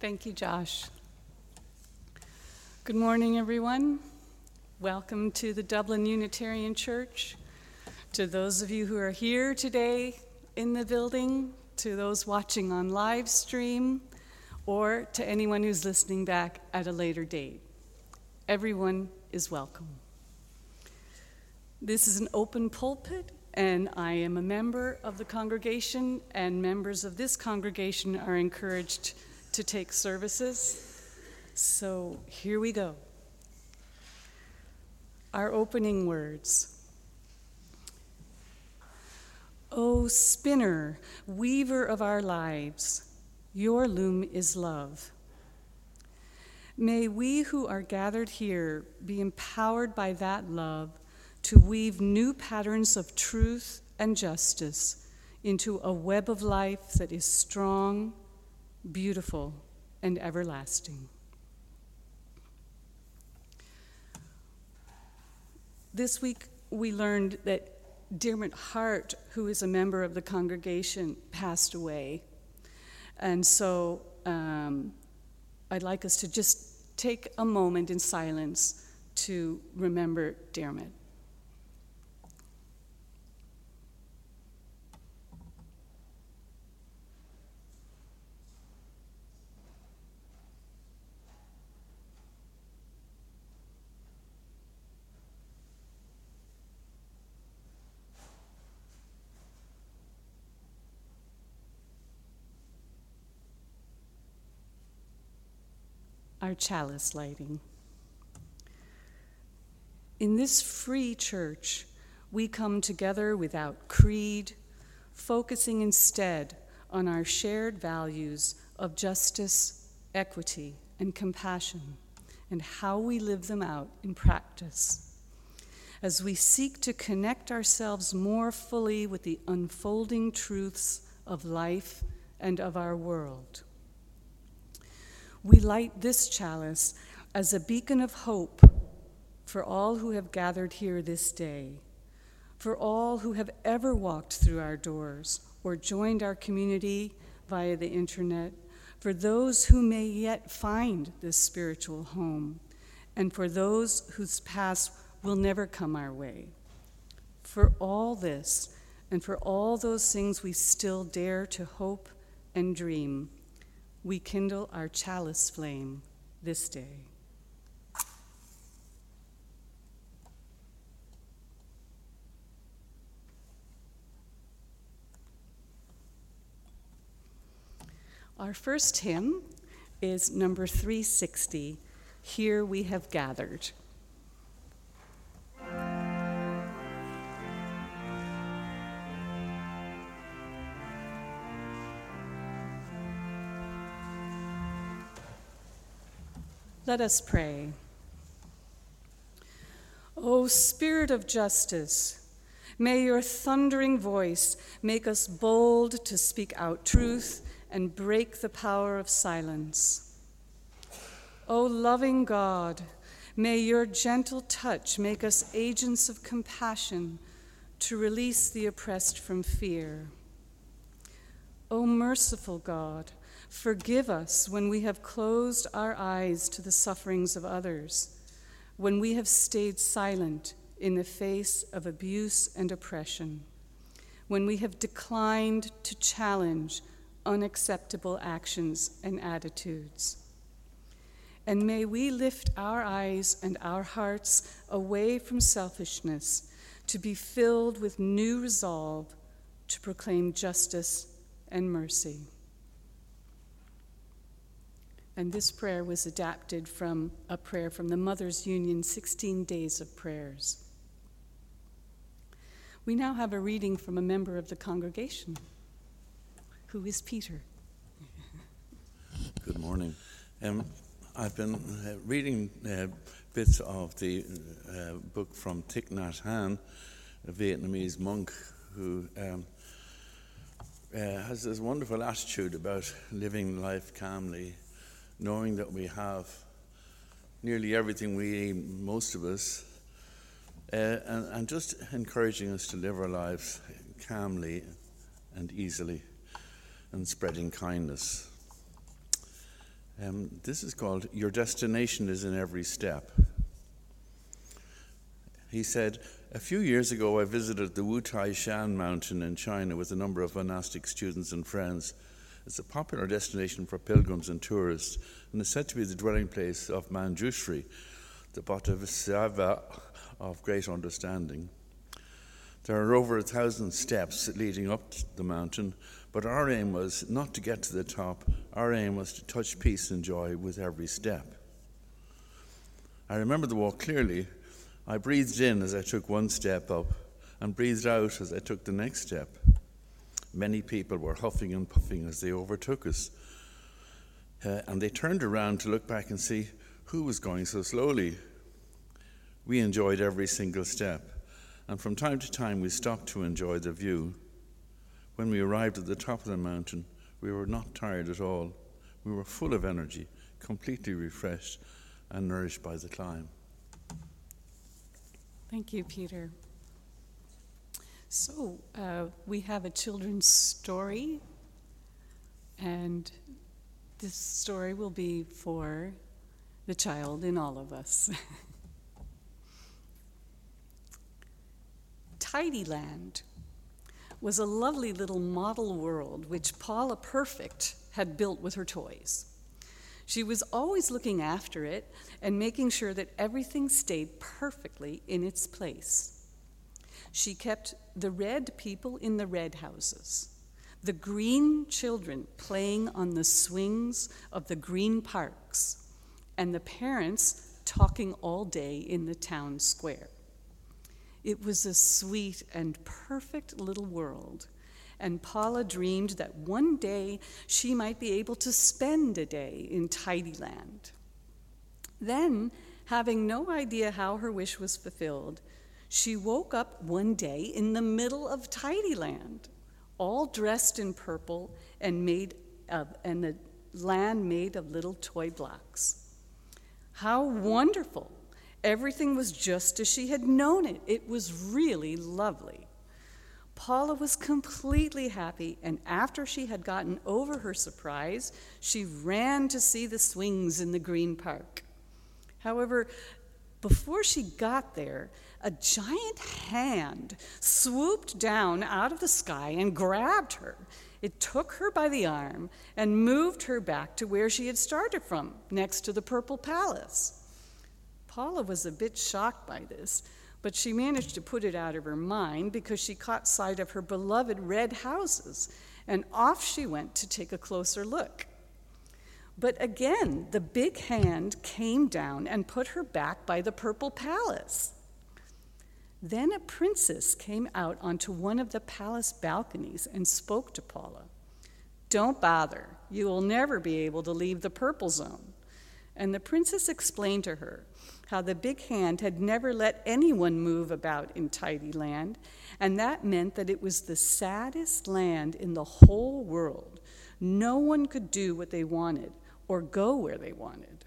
Thank you, Josh. Good morning, everyone. Welcome to the Dublin Unitarian Church. To those of you who are here today in the building, to those watching on live stream, or to anyone who's listening back at a later date, everyone is welcome. This is an open pulpit, and I am a member of the congregation, and members of this congregation are encouraged to take services. So here we go. Our opening words. O spinner, weaver of our lives, your loom is love. May we who are gathered here be empowered by that love to weave new patterns of truth and justice into a web of life that is strong, beautiful, and everlasting. This week we learned that Dermot Hart, who is a member of the congregation, passed away. And so I'd like us to just take a moment in silence to remember Dermot. Our chalice lighting. In this free church, we come together without creed, focusing instead on our shared values of justice, equity, and compassion, and how we live them out in practice. As we seek to connect ourselves more fully with the unfolding truths of life and of our world. We light this chalice as a beacon of hope for all who have gathered here this day, for all who have ever walked through our doors or joined our community via the internet, for those who may yet find this spiritual home, and for those whose paths will never come our way. For all this, and for all those things we still dare to hope and dream, we kindle our chalice flame this day. Our first hymn is number 360, Here We Have Gathered. Let us pray. O Spirit of justice, may your thundering voice make us bold to speak out truth and break the power of silence. O loving God, may your gentle touch make us agents of compassion to release the oppressed from fear. O merciful God, forgive us when we have closed our eyes to the sufferings of others, when we have stayed silent in the face of abuse and oppression, when we have declined to challenge unacceptable actions and attitudes. And may we lift our eyes and our hearts away from selfishness to be filled with new resolve to proclaim justice and mercy. And this prayer was adapted from a prayer from the Mothers Union 16 Days of Prayers. We now have a reading from a member of the congregation, who is Peter. Good morning. I've been reading bits of the book from Thich Nhat Hanh, a Vietnamese monk who has this wonderful attitude about living life calmly, knowing that we have nearly everything we need, most of us, and just encouraging us to live our lives calmly and easily and spreading kindness. This is called Your Destination is in Every Step. He said, a few years ago I visited the Wutai Shan mountain in China with a number of monastic students and friends. It's a popular destination for pilgrims and tourists, and is said to be the dwelling place of Manjushri, the Bodhisattva of great understanding. There are over 1,000 steps leading up the mountain, but our aim was not to get to the top. Our aim was to touch peace and joy with every step. I remember the walk clearly. I breathed in as I took one step up and breathed out as I took the next step. Many people were huffing and puffing as they overtook us. And they turned around to look back and see who was going so slowly. We enjoyed every single step, and from time to time we stopped to enjoy the view. When we arrived at the top of the mountain, we were not tired at all. We were full of energy, completely refreshed and nourished by the climb. Thank you, Peter. So we have a children's story, and this story will be for the child in all of us. Tidyland was a lovely little model world which Paula Perfect had built with her toys. She was always looking after it and making sure that everything stayed perfectly in its place. She kept the red people in the red houses, the green children playing on the swings of the green parks, and the parents talking all day in the town square. It was a sweet and perfect little world, and Paula dreamed that one day she might be able to spend a day in Tidyland. Then, having no idea how her wish was fulfilled, she woke up one day in the middle of Tidyland, all dressed in purple and the land made of little toy blocks. How wonderful! Everything was just as she had known it. It was really lovely. Paula was completely happy, and after she had gotten over her surprise, she ran to see the swings in the green park. However, before she got there, a giant hand swooped down out of the sky and grabbed her. It took her by the arm and moved her back to where she had started from, next to the Purple Palace. Paula was a bit shocked by this, but she managed to put it out of her mind because she caught sight of her beloved red houses, and off she went to take a closer look. But again, the big hand came down and put her back by the Purple Palace. Then a princess came out onto one of the palace balconies and spoke to Paula. "Don't bother, you will never be able to leave the purple zone." And the princess explained to her how the big hand had never let anyone move about in Tidyland, and that meant that it was the saddest land in the whole world. No one could do what they wanted or go where they wanted.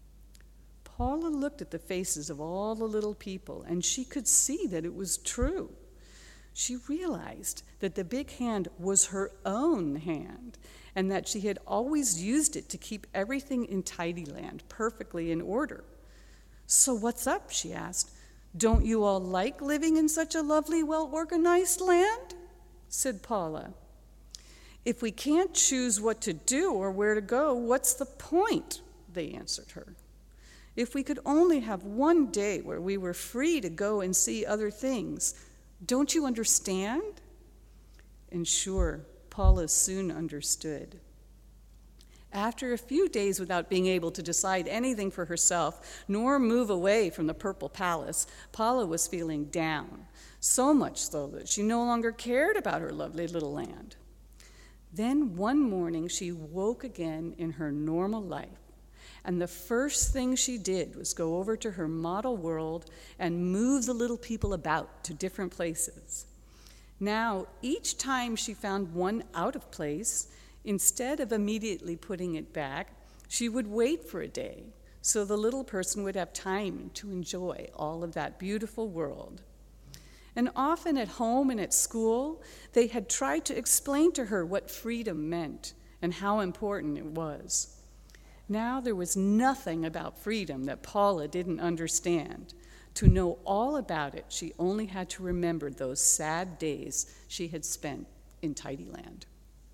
Paula looked at the faces of all the little people, and she could see that it was true. She realized that the big hand was her own hand, and that she had always used it to keep everything in Tidyland perfectly in order. "So what's up?" she asked. "Don't you all like living in such a lovely, well-organized land?" said Paula. "If we can't choose what to do or where to go, what's the point?" they answered her. "If we could only have one day where we were free to go and see other things, don't you understand?" And sure, Paula soon understood. After a few days without being able to decide anything for herself, nor move away from the Purple Palace, Paula was feeling down, so much so that she no longer cared about her lovely little land. Then one morning she woke again in her normal life, and the first thing she did was go over to her model world and move the little people about to different places. Now, each time she found one out of place, instead of immediately putting it back, she would wait for a day so the little person would have time to enjoy all of that beautiful world. And often at home and at school, they had tried to explain to her what freedom meant and how important it was. Now there was nothing about freedom that Paula didn't understand. To know all about it, she only had to remember those sad days she had spent in Tidyland.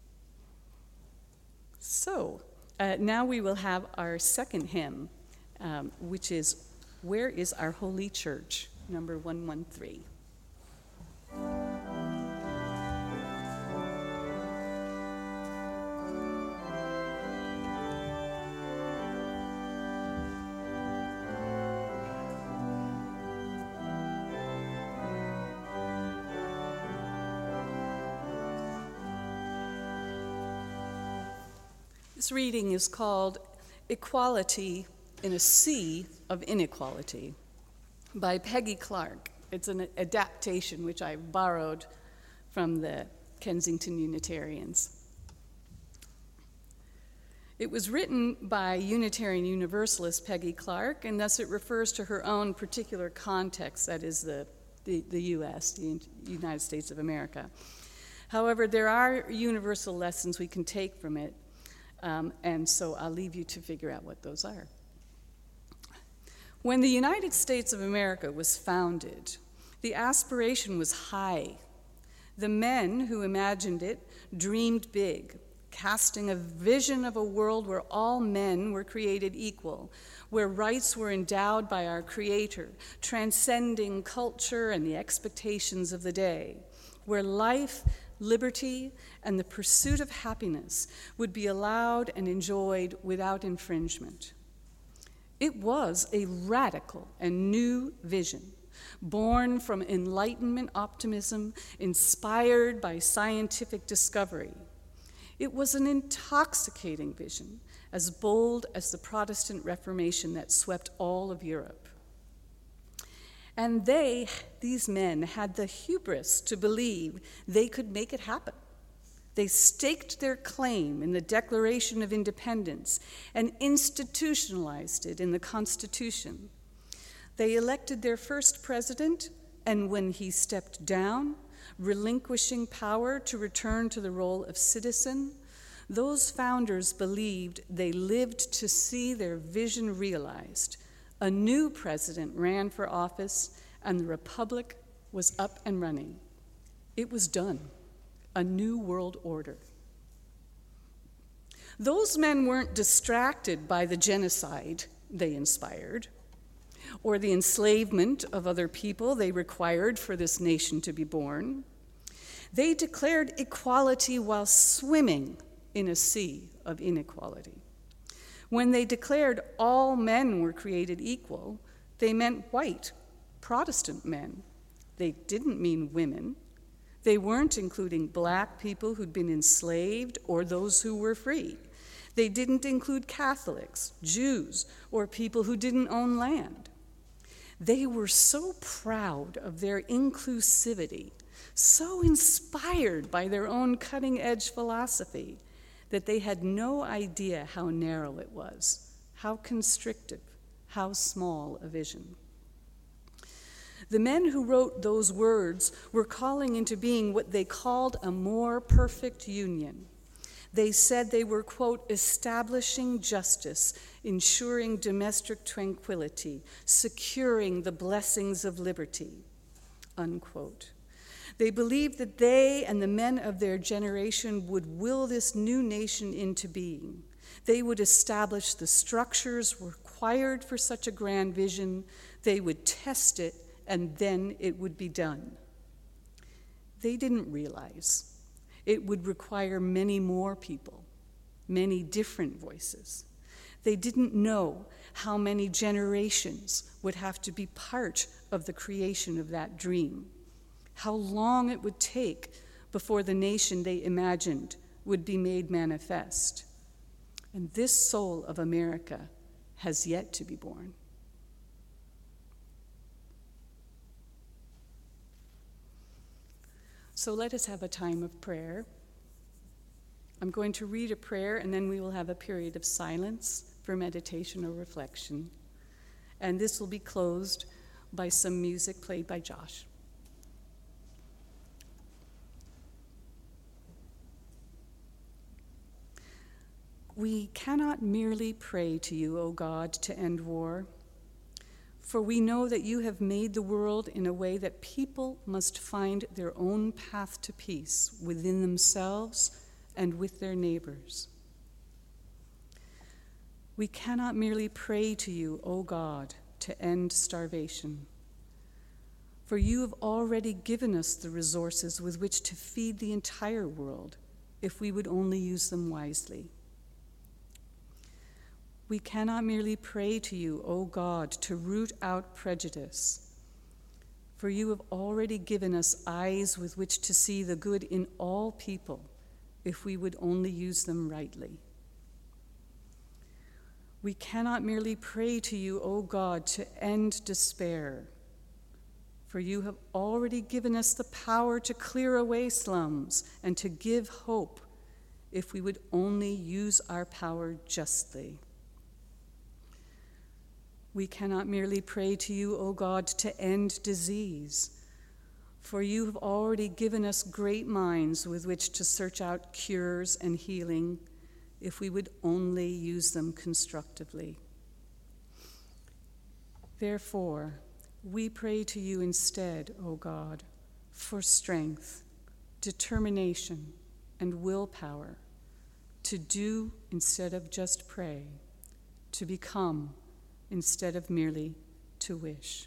So, now we will have our second hymn, which is Where is Our Holy Church, number 113. This reading is called Equality in a Sea of Inequality by Peggy Clark. It's an adaptation which I borrowed from the Kensington Unitarians. It was written by Unitarian Universalist Peggy Clark, and thus it refers to her own particular context, that is the U.S., the United States of America. However, there are universal lessons we can take from it, and so I'll leave you to figure out what those are. When the United States of America was founded, the aspiration was high. The men who imagined it dreamed big, casting a vision of a world where all men were created equal, where rights were endowed by our Creator, transcending culture and the expectations of the day, where life, liberty, and the pursuit of happiness would be allowed and enjoyed without infringement. It was a radical and new vision, born from Enlightenment optimism, inspired by scientific discovery. It was an intoxicating vision, as bold as the Protestant Reformation that swept all of Europe. And these men, had the hubris to believe they could make it happen. They staked their claim in the Declaration of Independence and institutionalized it in the Constitution. They elected their first president, and when he stepped down, relinquishing power to return to the role of citizen, those founders believed they lived to see their vision realized. A new president ran for office, and the republic was up and running. It was done. A new world order. Those men weren't distracted by the genocide they inspired, or the enslavement of other people they required for this nation to be born. They declared equality while swimming in a sea of inequality. When they declared all men were created equal, they meant white, Protestant men. They didn't mean women. They weren't including black people who'd been enslaved or those who were free. They didn't include Catholics, Jews, or people who didn't own land. They were so proud of their inclusivity, so inspired by their own cutting-edge philosophy, that they had no idea how narrow it was, how constrictive, how small a vision. The men who wrote those words were calling into being what they called a more perfect union. They said they were, quote, establishing justice, ensuring domestic tranquility, securing the blessings of liberty, unquote. They believed that they and the men of their generation would will this new nation into being. They would establish the structures required for such a grand vision. They would test it, and then it would be done. They didn't realize it would require many more people, many different voices. They didn't know how many generations would have to be part of the creation of that dream, how long it would take before the nation they imagined would be made manifest. And this soul of America has yet to be born. So let us have a time of prayer. I'm going to read a prayer, and then we will have a period of silence for meditation or reflection. And this will be closed by some music played by Josh. We cannot merely pray to you, O God, to end war, for we know that you have made the world in a way that people must find their own path to peace within themselves and with their neighbors. We cannot merely pray to you, O God, to end starvation, for you have already given us the resources with which to feed the entire world if we would only use them wisely. We cannot merely pray to you, O God, to root out prejudice, for you have already given us eyes with which to see the good in all people if we would only use them rightly. We cannot merely pray to you, O God, to end despair, for you have already given us the power to clear away slums and to give hope if we would only use our power justly. We cannot merely pray to you, O God, to end disease, for you have already given us great minds with which to search out cures and healing if we would only use them constructively. Therefore, we pray to you instead, O God, for strength, determination, and willpower to do instead of just pray, to become instead of merely to wish.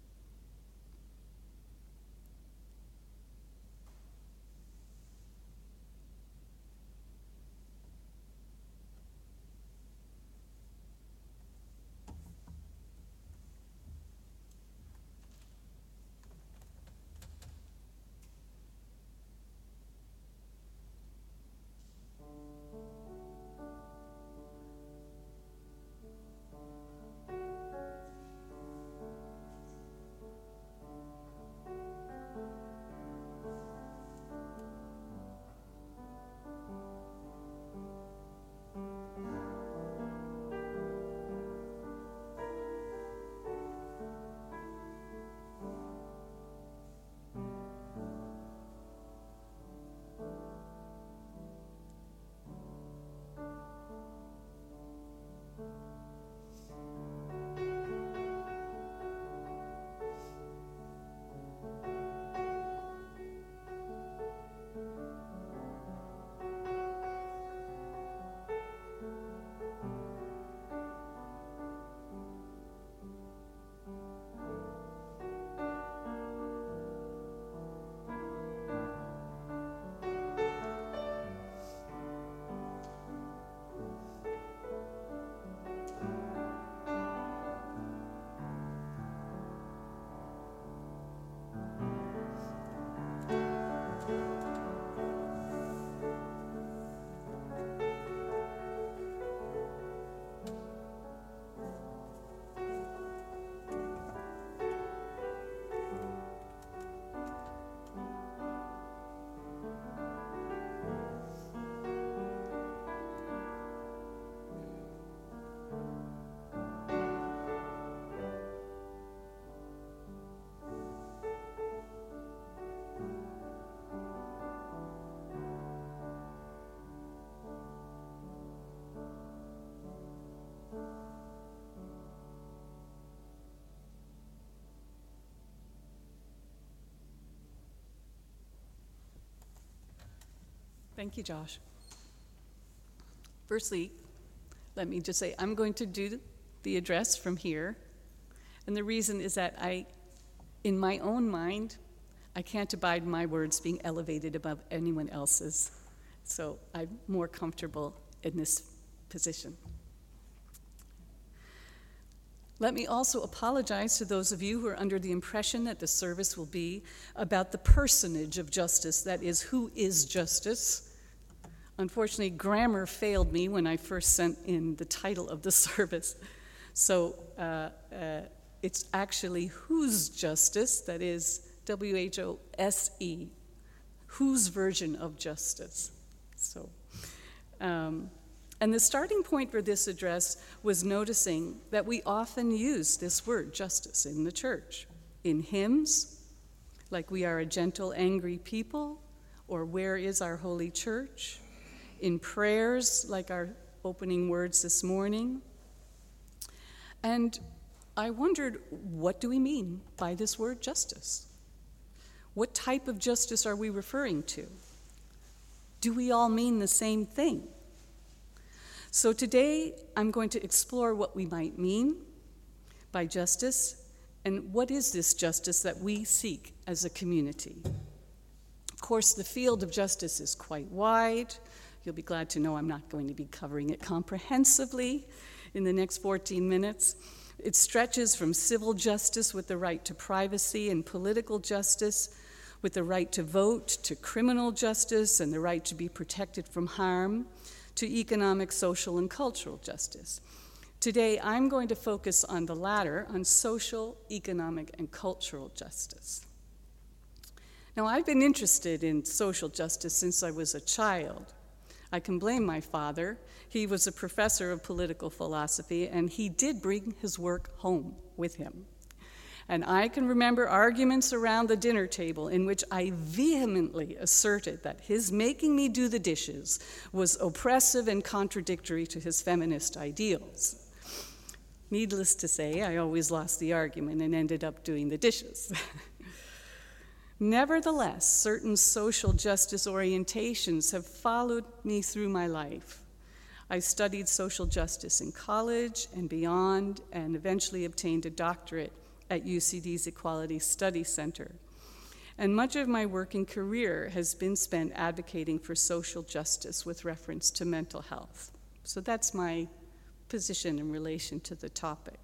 Thank you, Josh. Firstly, let me just say I'm going to do the address from here. And the reason is that in my own mind, I can't abide my words being elevated above anyone else's. So I'm more comfortable in this position. Let me also apologize to those of you who are under the impression that the service will be about the personage of justice, that is, who is justice. Unfortunately, grammar failed me when I first sent in the title of the service. So it's actually whose justice, that is W-H-O-S-E, whose version of justice. So, and the starting point for this address was noticing that we often use this word, justice, in the church. In hymns, like "We Are a Gentle, Angry People," or "Where is Our Holy Church?" In prayers, like our opening words this morning. And I wondered, what do we mean by this word justice? What type of justice are we referring to? Do we all mean the same thing? So today, I'm going to explore what we might mean by justice and what is this justice that we seek as a community. Of course, the field of justice is quite wide. You'll be glad to know I'm not going to be covering it comprehensively in the next 14 minutes. It stretches from civil justice with the right to privacy and political justice with the right to vote, to criminal justice and the right to be protected from harm, to economic, social, and cultural justice. Today, I'm going to focus on the latter, on social, economic, and cultural justice. Now, I've been interested in social justice since I was a child. I can blame my father. He was a professor of political philosophy, and he did bring his work home with him. And I can remember arguments around the dinner table in which I vehemently asserted that his making me do the dishes was oppressive and contradictory to his feminist ideals. Needless to say, I always lost the argument and ended up doing the dishes. Nevertheless, certain social justice orientations have followed me through my life. I studied social justice in college and beyond, and eventually obtained a doctorate at UCD's Equality Study Center. And much of my working career has been spent advocating for social justice with reference to mental health. So that's my position in relation to the topic.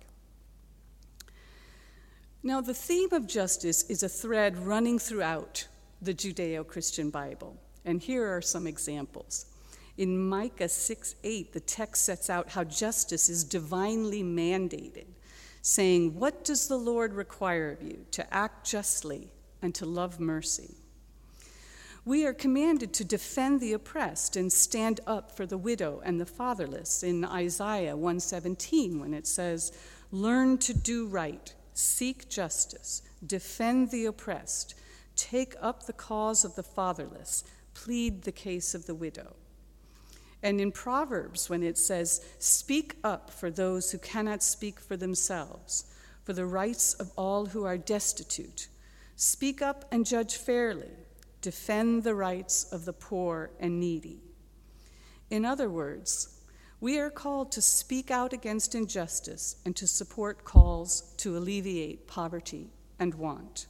Now, the theme of justice is a thread running throughout the Judeo-Christian Bible, and here are some examples. In Micah 6:8, the text sets out how justice is divinely mandated, saying, "What does the Lord require of you? To act justly and to love mercy." We are commanded to defend the oppressed and stand up for the widow and the fatherless in Isaiah 1:17, when it says, "Learn to do right, seek justice, defend the oppressed, take up the cause of the fatherless, plead the case of the widow." And in Proverbs, when it says, "Speak up for those who cannot speak for themselves, for the rights of all who are destitute. Speak up and judge fairly. Defend the rights of the poor and needy." In other words, we are called to speak out against injustice and to support calls to alleviate poverty and want.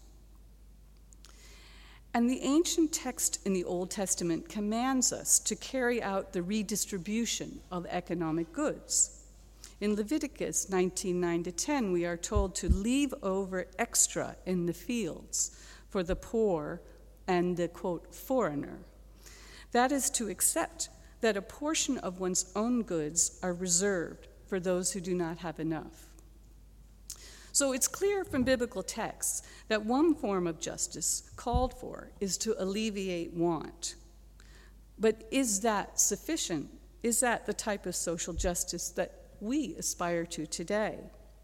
And the ancient text in the Old Testament commands us to carry out the redistribution of economic goods. In Leviticus 19:9-10, we are told to leave over extra in the fields for the poor and the, quote, foreigner. That is to accept that a portion of one's own goods are reserved for those who do not have enough. So it's clear from biblical texts that one form of justice called for is to alleviate want. But is that sufficient? Is that the type of social justice that we aspire to today?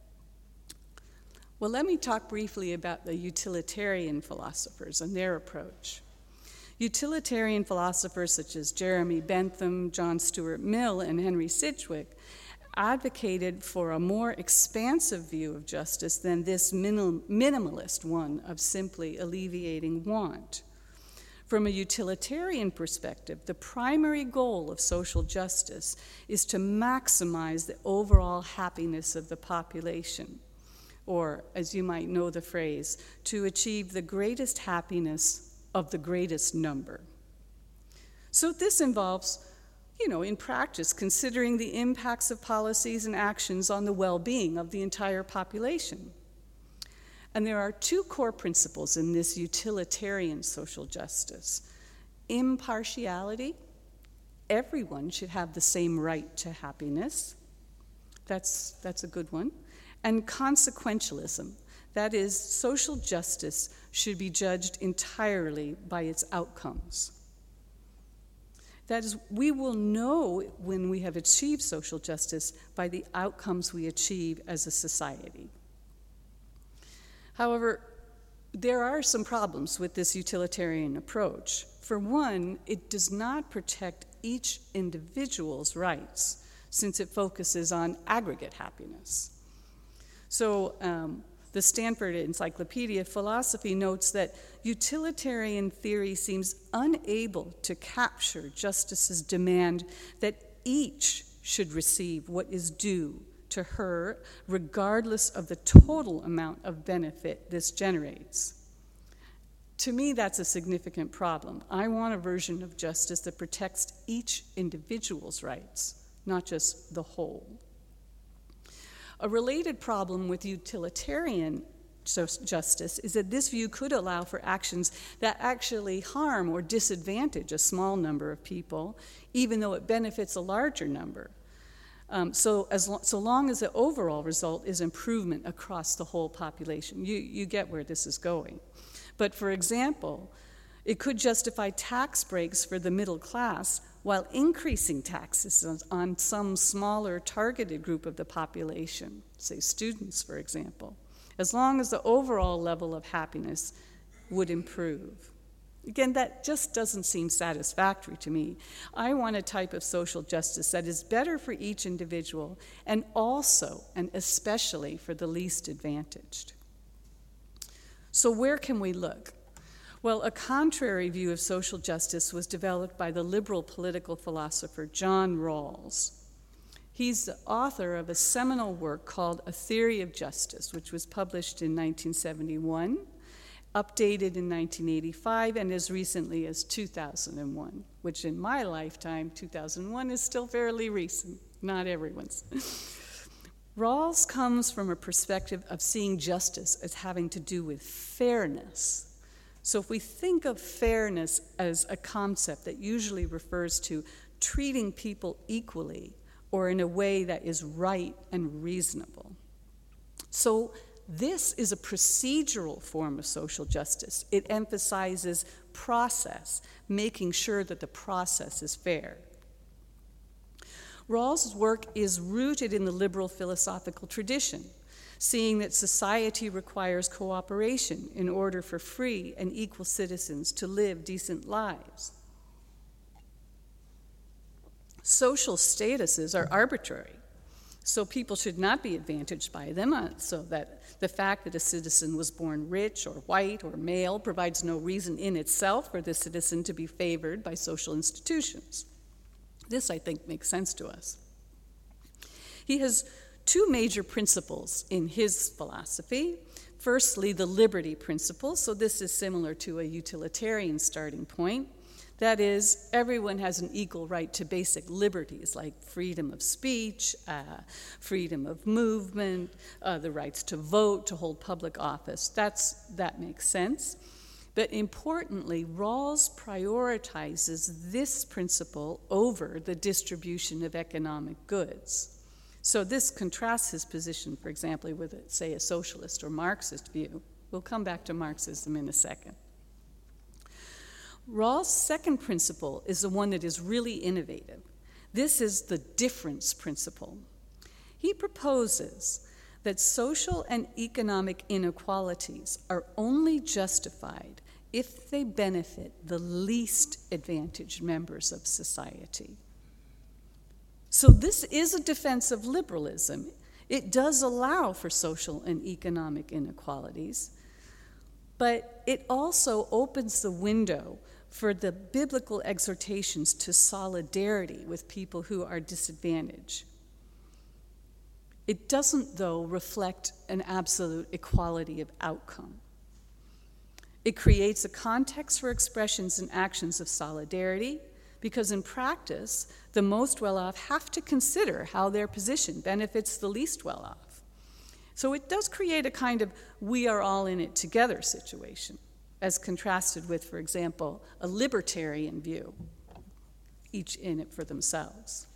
Well, let me talk briefly about the utilitarian philosophers and their approach. Utilitarian philosophers such as Jeremy Bentham, John Stuart Mill, and Henry Sidgwick advocated for a more expansive view of justice than this minimalist one of simply alleviating want. From a utilitarian perspective, the primary goal of social justice is to maximize the overall happiness of the population, or, as you might know the phrase, to achieve the greatest happiness of the greatest number. So this involves, in practice, considering the impacts of policies and actions on the well-being of the entire population. And there are two core principles in this utilitarian social justice. Impartiality. Everyone should have the same right to happiness. That's a good one. And consequentialism. That is, social justice should be judged entirely by its outcomes. That is, we will know when we have achieved social justice by the outcomes we achieve as a society. However, there are some problems with this utilitarian approach. For one, it does not protect each individual's rights since it focuses on aggregate happiness. So the Stanford Encyclopedia of Philosophy notes that utilitarian theory seems unable to capture justice's demand that each should receive what is due to her, regardless of the total amount of benefit this generates. To me, that's a significant problem. I want a version of justice that protects each individual's rights, not just the whole. A related problem with utilitarian justice is that this view could allow for actions that actually harm or disadvantage a small number of people, even though it benefits a larger number. So long as the overall result is improvement across the whole population. You get where this is going. But for example, it could justify tax breaks for the middle class while increasing taxes on some smaller targeted group of the population, say students, for example, as long as the overall level of happiness would improve. Again, that just doesn't seem satisfactory to me. I want a type of social justice that is better for each individual and also and especially for the least advantaged. So where can we look? Well, a contrary view of social justice was developed by the liberal political philosopher John Rawls. He's the author of a seminal work called A Theory of Justice, which was published in 1971, updated in 1985, and as recently as 2001, which in my lifetime, 2001, is still fairly recent, not everyone's. Rawls comes from a perspective of seeing justice as having to do with fairness. So if we think of fairness as a concept that usually refers to treating people equally or in a way that is right and reasonable. So this is a procedural form of social justice. It emphasizes process, making sure that the process is fair. Rawls' work is rooted in the liberal philosophical tradition, seeing that society requires cooperation in order for free and equal citizens to live decent lives. Social statuses are arbitrary, so people should not be advantaged by them, so that the fact that a citizen was born rich or white or male provides no reason in itself for the citizen to be favored by social institutions. This, I think, makes sense to us. He has two major principles in his philosophy. Firstly, the liberty principle, so this is similar to a utilitarian starting point. That is, everyone has an equal right to basic liberties like freedom of speech, freedom of movement, the rights to vote, to hold public office. That makes sense. But importantly, Rawls prioritizes this principle over the distribution of economic goods. So this contrasts his position, for example, with, say, a socialist or Marxist view. We'll come back to Marxism in a second. Rawls' second principle is the one that is really innovative. This is the difference principle. He proposes that social and economic inequalities are only justified if they benefit the least advantaged members of society. So this is a defense of liberalism. It does allow for social and economic inequalities, but it also opens the window for the biblical exhortations to solidarity with people who are disadvantaged. It doesn't, though, reflect an absolute equality of outcome. It creates a context for expressions and actions of solidarity, because in practice, the most well-off have to consider how their position benefits the least well-off. So it does create a kind of we are all in it together situation, as contrasted with, for example, a libertarian view, each in it for themselves.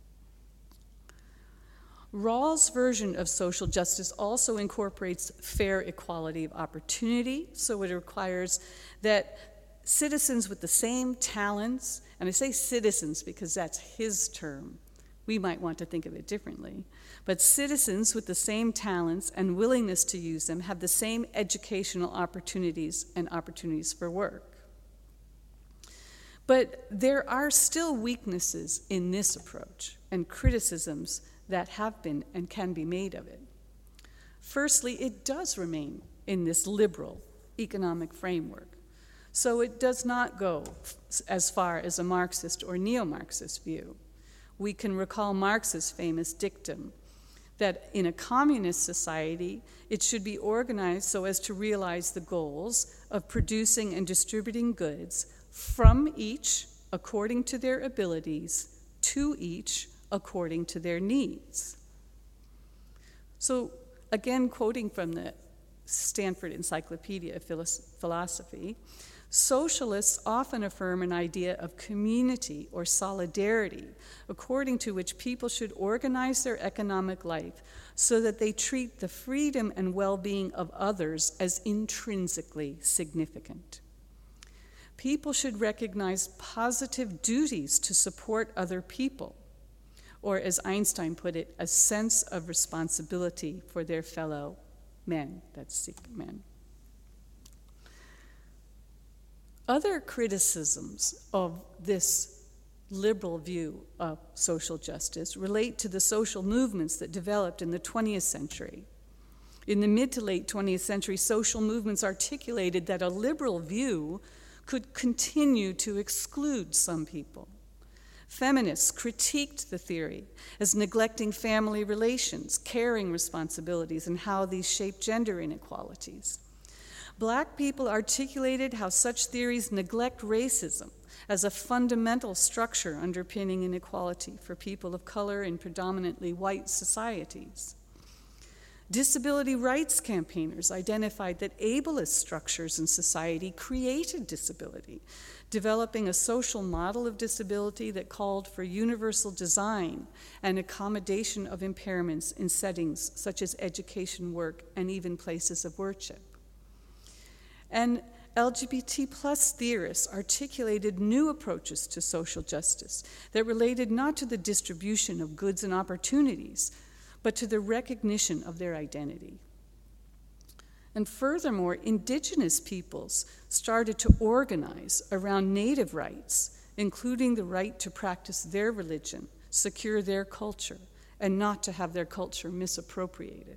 Rawls' version of social justice also incorporates fair equality of opportunity, so it requires that citizens with the same talents, and I say citizens because that's his term, we might want to think of it differently, but citizens with the same talents and willingness to use them have the same educational opportunities and opportunities for work. But there are still weaknesses in this approach and criticisms that have been and can be made of it. Firstly, it does remain in this liberal economic framework. So it does not go as far as a Marxist or neo-Marxist view. We can recall Marx's famous dictum that in a communist society, it should be organized so as to realize the goals of producing and distributing goods from each according to their abilities, to each according to their needs. So, again, quoting from the Stanford Encyclopedia of Philosophy, socialists often affirm an idea of community or solidarity, according to which people should organize their economic life so that they treat the freedom and well-being of others as intrinsically significant. People should recognize positive duties to support other people, or as Einstein put it, a sense of responsibility for their fellow men, that's Sikh men. Other criticisms of this liberal view of social justice relate to the social movements that developed in the 20th century. In the mid to late 20th century, social movements articulated that a liberal view could continue to exclude some people. Feminists critiqued the theory as neglecting family relations, caring responsibilities, and how these shape gender inequalities. Black people articulated how such theories neglect racism as a fundamental structure underpinning inequality for people of color in predominantly white societies. Disability rights campaigners identified that ableist structures in society created disability, developing a social model of disability that called for universal design and accommodation of impairments in settings such as education, work, and even places of worship. And LGBT plus theorists articulated new approaches to social justice that related not to the distribution of goods and opportunities, but to the recognition of their identity. And furthermore, indigenous peoples started to organize around native rights, including the right to practice their religion, secure their culture, and not to have their culture misappropriated.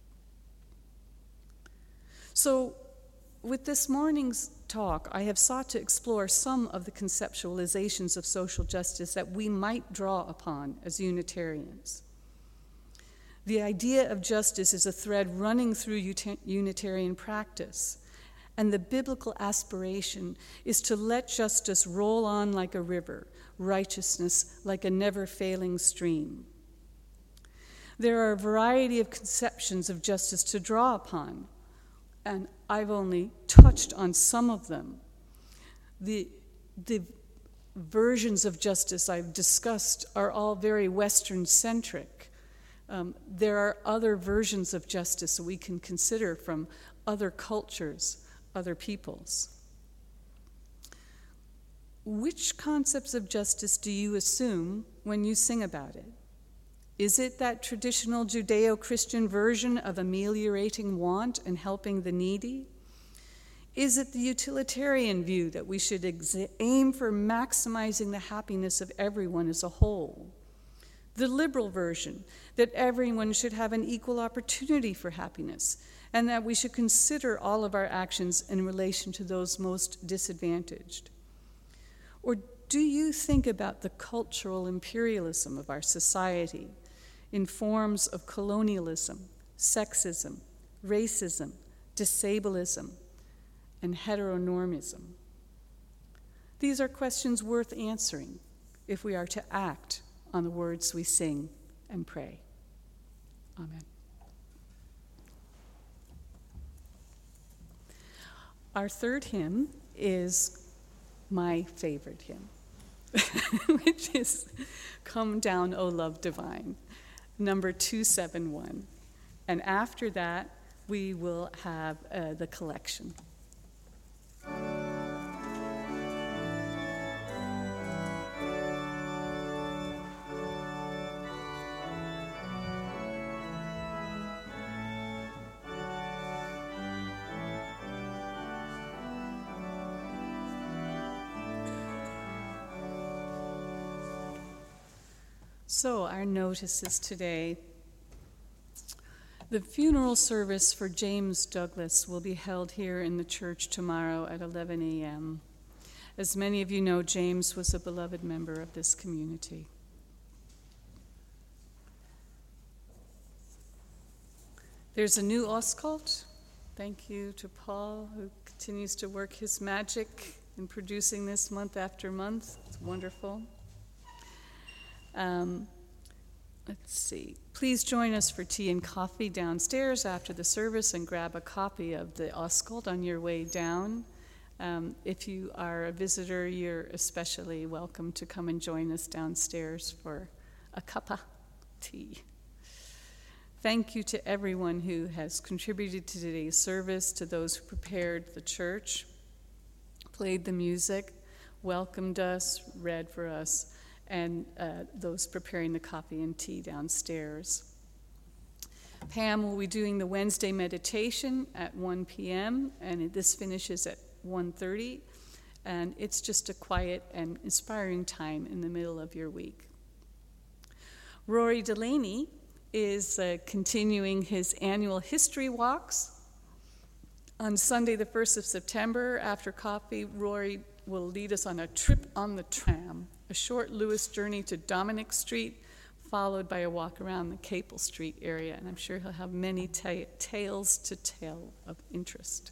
So, with this morning's talk, I have sought to explore some of the conceptualizations of social justice that we might draw upon as Unitarians. The idea of justice is a thread running through Unitarian practice, and the biblical aspiration is to let justice roll on like a river, righteousness like a never-failing stream. There are a variety of conceptions of justice to draw upon, and I've only touched on some of them. The versions of justice I've discussed are all very Western-centric. There are other versions of justice that we can consider from other cultures, other peoples. Which concepts of justice do you assume when you sing about it? Is it that traditional Judeo-Christian version of ameliorating want and helping the needy? Is it the utilitarian view that we should aim for maximizing the happiness of everyone as a whole? The liberal version, that everyone should have an equal opportunity for happiness, and that we should consider all of our actions in relation to those most disadvantaged? Or do you think about the cultural imperialism of our society in forms of colonialism, sexism, racism, disableism, and heteronormism? These are questions worth answering if we are to act on the words we sing and pray. Amen. Our third hymn is my favorite hymn, which is Come Down, O Love Divine, number 271. And after that, we will have the collection. So, our notices today. The funeral service for James Douglas will be held here in the church tomorrow at 11 a.m. As many of you know, James was a beloved member of this community. There's a new Oscult. Thank you to Paul, who continues to work his magic in producing this month after month. It's wonderful. Let's see. Please join us for tea and coffee downstairs after the service and grab a copy of the Oscult on your way down. If you are a visitor, you're especially welcome to come and join us downstairs for a cup of tea. Thank you to everyone who has contributed to today's service, to those who prepared the church, played the music, welcomed us, read for us, and those preparing the coffee and tea downstairs. Pam will be doing the Wednesday meditation at 1 p.m., and this finishes at 1:30, and it's just a quiet and inspiring time in the middle of your week. Rory Delaney is continuing his annual history walks. On Sunday, the 1st of September, after coffee, Rory will lead us on a trip on the tram, a short Lewis journey to Dominic Street, followed by a walk around the Capel Street area, and I'm sure he'll have many tales to tell of interest.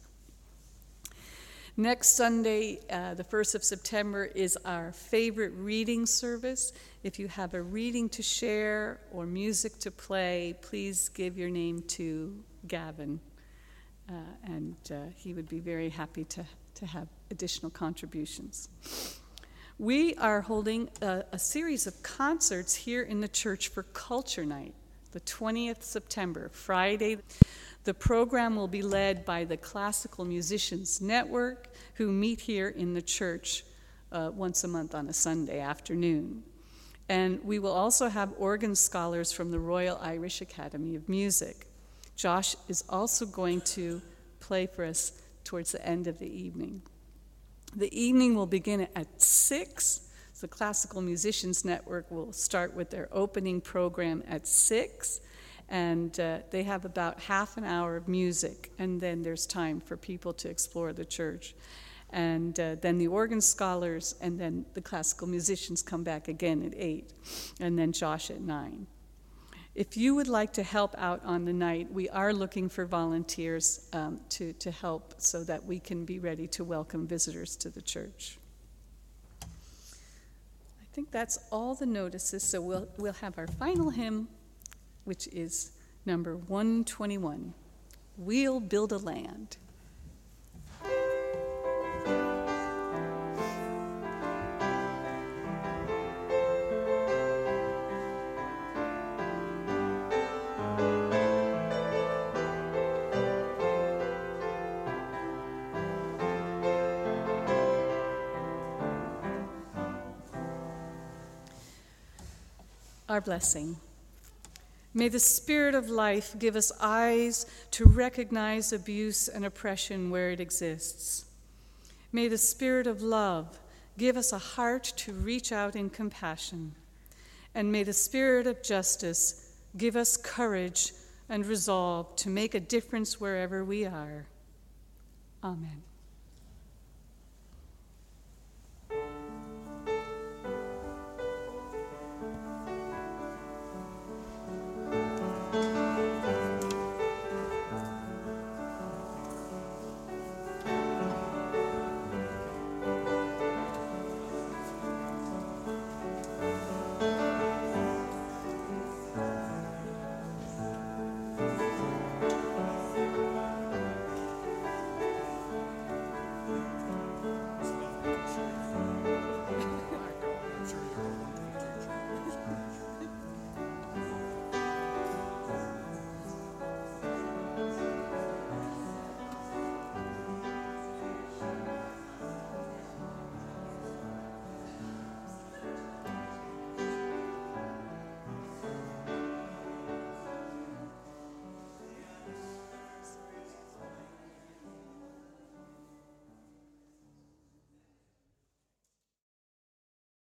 Next Sunday, the 1st of September, is our favorite reading service. If you have a reading to share or music to play, please give your name to Gavin, and he would be very happy to have additional contributions. We are holding a series of concerts here in the church for Culture Night, the 20th September, Friday. The program will be led by the Classical Musicians Network, who meet here in the church once a month on a Sunday afternoon. And we will also have organ scholars from the Royal Irish Academy of Music. Josh is also going to play for us towards the end of the evening. The evening will begin at 6. The Classical Musicians Network will start with their opening program at 6. And they have about half an hour of music, and then there's time for people to explore the church. And then the organ scholars and then the classical musicians come back again at 8, and then Josh at 9. If you would like to help out on the night, we are looking for volunteers to help so that we can be ready to welcome visitors to the church. I think that's all the notices, so we'll have our final hymn, which is number 121, We'll Build a Land. Our blessing. May the Spirit of life give us eyes to recognize abuse and oppression where it exists. May the Spirit of love give us a heart to reach out in compassion. And may the Spirit of justice give us courage and resolve to make a difference wherever we are. Amen.